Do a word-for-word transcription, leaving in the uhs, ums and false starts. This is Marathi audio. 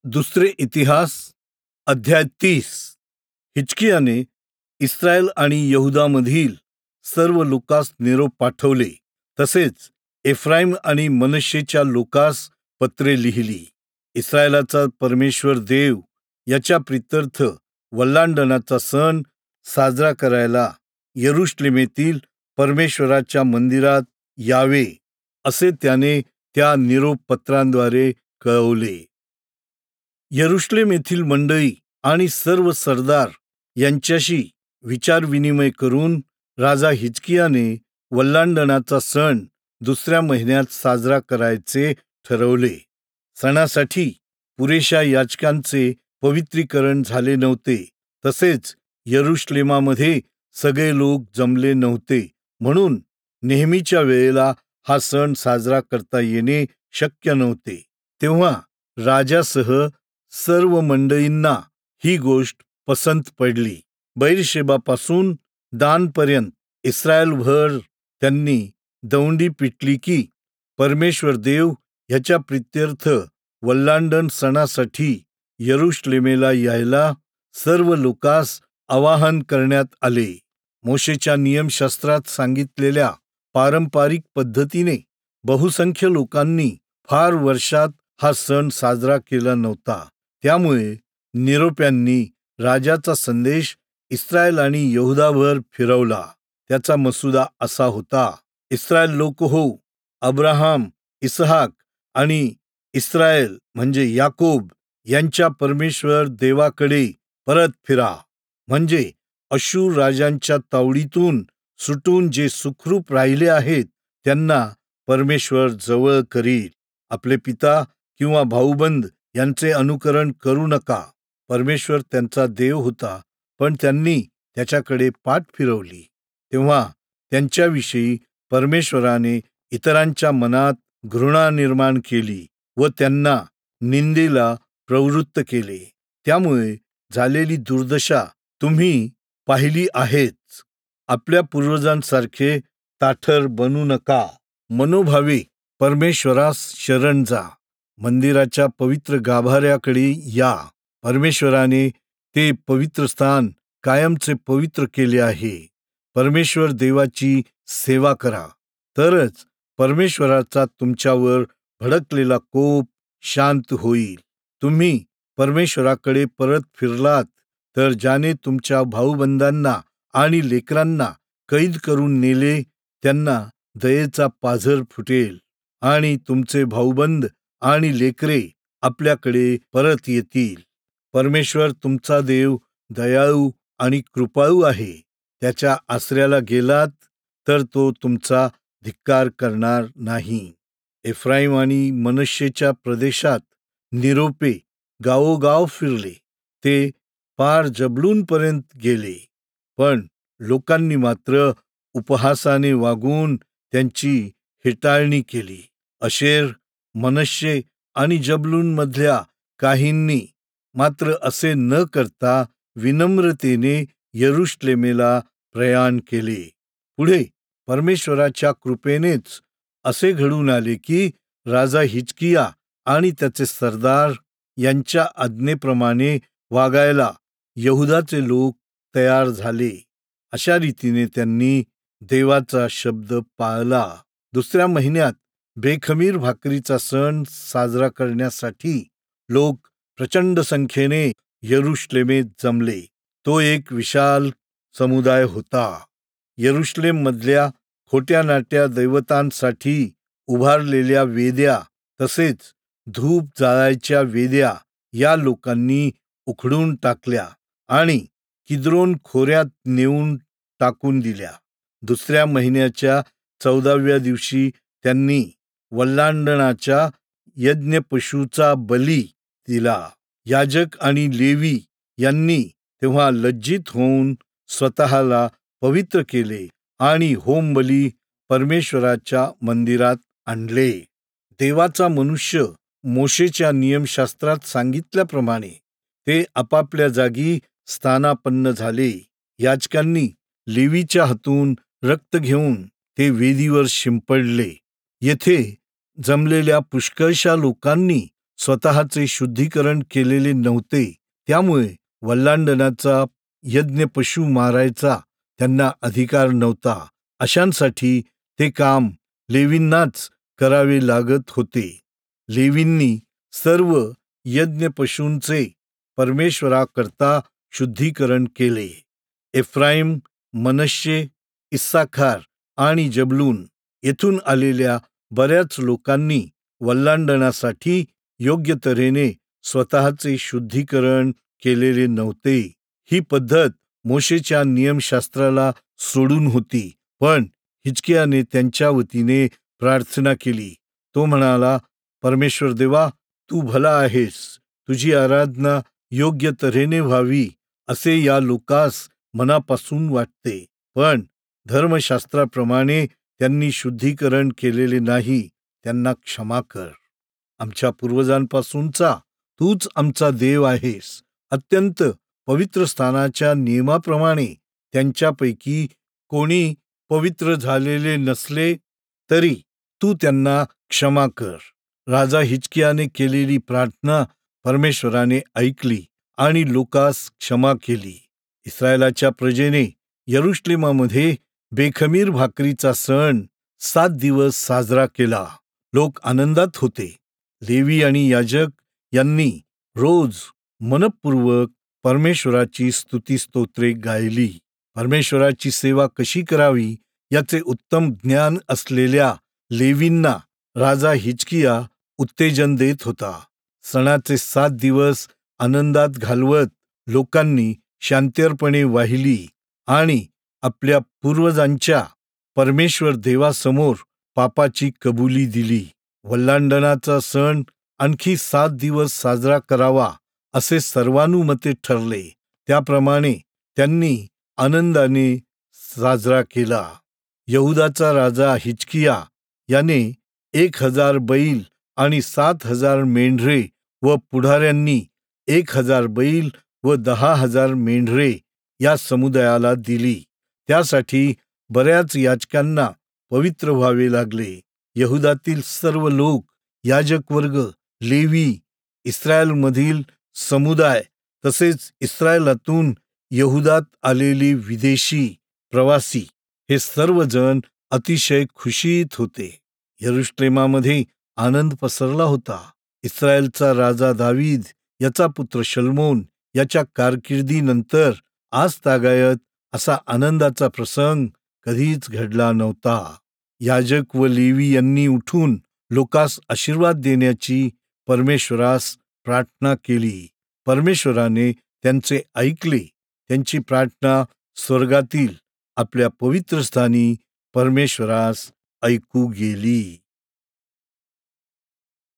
दुसरे इतिहास अध्याय तीस. हिजकियाने इस्रायल आणि यहुदामधील सर्व लोकांस निरोप पाठवले, तसेच एफ्राईम आणि मनश्शेच्या लोकांस पत्रे लिहिली. इस्रायलाचा परमेश्वर देव याच्या प्रित्यर्थ वल्हांडणाचा सण साजरा करायला यरुशलेमेतील परमेश्वराच्या मंदिरात यावे, असे त्याने त्या निरोप पत्रांद्वारे कळवले. यरुशलेम येथील मंडळी आणि सर्व सरदार यांच्याशी विचारविनिमय करून राजा हिजकियाने वल्हांडणाचा सण दुसऱ्या महिन्यात साजरा करायचे ठरवले. सणासाठी पुरेशा याजकांचे पवित्रीकरण झाले नव्हते, तसेच यरुशलेमामध्ये सगळे लोक जमले नव्हते, म्हणून नेहमीच्या वेळेला हा सण साजरा करता येणे शक्य नव्हते. तेव्हा राजासह सर्व मंडळींना ही गोष्ट पसंत पडली. बैरशेबापासून दानपर्यंत इस्रायलभर त्यांनी दौंडी पिटली की परमेश्वर देव ह्याच्या प्रित्यर्थ वल्हांडण सणासाठी यरुशलेमेला यायला सर्व लोकांस आवाहन करण्यात आले. मोशेच्या नियमशास्त्रात सांगितलेल्या पारंपरिक पद्धतीने बहुसंख्य लोकांनी फार वर्षात हा सण साजरा केला नव्हता. त्यामुळे निरोप्यांनी राजाचा संदेश इस्रायल आणि यहुदाभर फिरवला. त्याचा मसुदा असा होता: इस्रायल लोक हो, अब्राहाम, इसहाक आणि इस्रायल म्हणजे याकोब यांच्या परमेश्वर देवाकडे परत फिरा, म्हणजे अशूर राजांच्या तावडीतून सुटून जे सुखरूप राहिले आहेत त्यांना परमेश्वर जवळ करील. आपले पिता किंवा भाऊबंद यांचे अनुकरण करू नका. परमेश्वर त्यांचा देव होता, पण त्यांनी त्याच्याकडे पाठ फिरवली. तेव्हा त्यांच्याविषयी परमेश्वराने इतरांच्या मनात घृणा निर्माण केली व त्यांना निंदेला प्रवृत्त केले. त्यामुळे झालेली दुर्दशा तुम्ही पाहिली आहेच. आपल्या पूर्वजांसारखे ताठर बनू नका. मनोभावे परमेश्वरास शरण जा. मंदिराच्या पवित्र गाभाऱ्याकडे या. परमेश्वराने ते पवित्र स्थान कायमचे पवित्र केले आहे. परमेश्वर देवाची सेवा करा, तरच परमेश्वराचा तुमच्यावर भडकलेला कोप शांत होईल. तुम्ही परमेश्वराकडे परत फिरलात तर ज्याने तुमच्या भाऊबंधांना आणि लेकरांना कैद करून नेले त्यांना दयेचा पाझर फुटेल आणि तुमचे भाऊबंद आणि लेकरे आपल्याकडे परत येतील. परमेश्वर तुमचा देव दयाळू आणि कृपाळू आहे. त्याच्या आश्रयाला गेलात तर तो तुमचा धिक्कार करणार नाही. एफ्राईम आणि मनश्शेच्या प्रदेशात निरोपे गावोगाव फिरले. ते पार जबलूनपर्यंत गेले, पण लोकांनी मात्र उपहासाने वागून त्यांची हेटाळणी केली. अशेर, मनश्शे आणि जबलूनमधल्या काहींनी मात्र असे न करता विनम्रतेने यरुशलेमेला प्रयाण केले. पुढे परमेश्वराच्या कृपेनेच असे घडून आले की राजा हिजकिया आणि त्याचे सरदार यांच्या आज्ञेप्रमाणे वागायला यहुदाचे लोक तयार झाले. अशा रीतीने त्यांनी देवाचा शब्द पाळला. दुसऱ्या महिन्यात बेखमीर भाकरीचा सण साजरा करण्यासाठी लोक प्रचंड संख्येने यरुशलेमेत जमले. तो एक विशाल समुदाय होता. यरुशलेम मधल्या खोट्या नाट्या दैवतांसाठी उभारलेल्या वेद्या तसेच धूप जाळायच्या वेद्या या लोकांनी उखडून टाकल्या आणि किद्रोन खोऱ्यात नेऊन टाकून दिल्या. दुसऱ्या महिन्याच्या चौदाव्या दिवशी त्यांनी वल्हांडणाच्या यज्ञपशूचा बली दिला. याजक आणि लेवी यांनी तेव्हा लज्जित होऊन स्वतःला पवित्र केले आणि होमबली परमेश्वराच्या मंदिरात आणले. देवाचा मनुष्य मोशेच्या नियमशास्त्रात सांगितल्याप्रमाणे ते आपापल्या जागी स्थानापन्न झाले. याजकांनी लेवीच्या हातून रक्त घेऊन ते वेदीवर शिंपडले. येथे जमलेल्या पुष्कळशा लोकांनी स्वतःचे शुद्धीकरण केलेले नव्हते. त्यामुळे वल्हांडणाचा यज्ञ पशु मारायचा त्यांना अधिकार नव्हता. अशांसाठी ते काम लेवींनाच करावे लागत होते. लेवींनी सर्व यज्ञ पशूंचे परमेश्वराकरता शुद्धीकरण केले. एफ्राईम, मनश्शे, इस्साखार आणि जबूलून येथून आलेल्या बऱ्याच लोकांनी वल्हांडणासाठी योग्य तऱ्हेने स्वतःचे शुद्धीकरण केलेले नव्हते. ही पद्धत मोशेच्या नियमशास्त्राला सोडून होती. पण हिजकियाने त्यांच्या वतीने प्रार्थना केली. तो म्हणाला, परमेश्वर देवा, तू भला आहेस. तुझी आराधना योग्य तऱ्हेने व्हावी असे या लोकास मनापासून वाटते. पण धर्मशास्त्राप्रमाणे त्यांनी शुद्धीकरण केलेले नाही. त्यांना क्षमा कर. आमच्या पूर्वजांपासूनचा तूच आमचा देव आहेस. अत्यंत पवित्र स्थानाच्या नियमाप्रमाणे त्यांच्यापैकी कोणी पवित्र झालेले नसले तरी तू त्यांना क्षमा कर. राजा हिजकियाने केलेली प्रार्थना परमेश्वराने ऐकली आणि लोकास क्षमा केली. इस्रायलाच्या प्रजेने यरुशलेमामध्ये बेखमीर भाकरीचा सण सात दिवस साजरा केला. लोक आनंदात होते. लेवी आणि याजक यांनी रोज मनपूर्वक परमेश्वराची स्तुती स्तोत्रे गायली. परमेश्वराची सेवा कशी करावी याचे उत्तम ज्ञान असलेल्या लेवींना राजा हिजकिया उत्तेजन देत होता. सणाचे सात दिवस आनंदात घालवत लोकांनी शांतर्पणे वाहिली आणि आपल्या पूर्वजांच्या परमेश्वर देवासमोर पापाची कबुली दिली. वल्हांडणाचा सण आणखी सात दिवस साजरा करावा असे सर्वानुमते ठरले. त्याप्रमाणे त्यांनी आनंदाने साजरा केला. यहुदाचा राजा हिजकिया याने एक हजार बैल आणि सात हजार मेंढरे व पुढाऱ्यांनी एक हजार बैल व दहा हजार मेंढरे या समुदायाला दिली. त्यासाठी बऱ्याच याजकांना पवित्र व्हावे लागले. यहुदातील सर्व लोक, याजक वर्ग, लेवी, इस्रायलमधील समुदाय तसेच इस्रायलातून यहुदात आलेले विदेशी प्रवासी हे सर्वजण अतिशय खुशीत होते. यरुशलेमामध्ये आनंद पसरला होता. इस्रायलचा राजा दावीद याचा पुत्र शलोमोन याच्या कारकिर्दीनंतर आजतागायत असा आनंदाचा प्रसंग कधीच घडला नव्हता. याजक व लेवी यांनी उठून लोकास आशीर्वाद देण्याची परमेश्वरास प्रार्थना केली. परमेश्वराने त्यांचे ऐकले. त्यांची प्रार्थना स्वर्गातील आपल्या पवित्र स्थानी परमेश्वरास ऐकू गेली.